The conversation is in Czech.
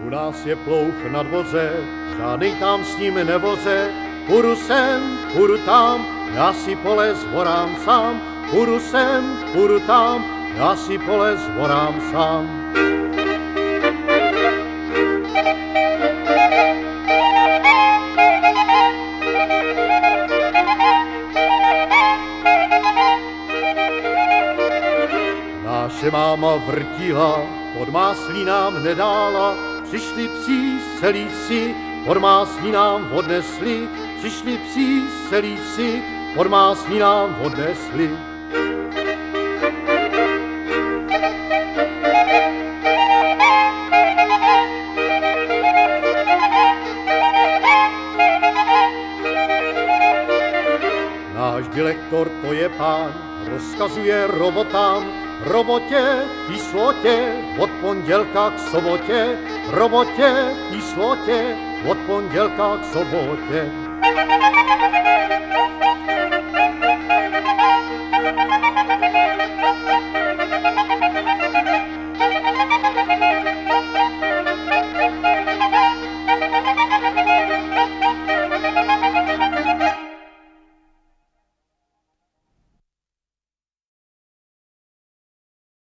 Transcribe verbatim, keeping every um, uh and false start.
U nás je plouch na dvoře, žádnej tam s ním nevoze. Půjdu sem, půjdu tam, já si pole zvorám sám. Půjdu sem, půjdu tam, já si pole zvorám sám. Naše máma vrtila, pod máslínám nedála, přišli psí z celý si, pod máslínám odnesli, přišli psí z celý si, pod máslínám odnesli. Náš direktor, to je pán, rozkazuje robotám, robotě, píslotě, od pondělka k sobotě, robotě, píslotě, od pondělka k sobotě.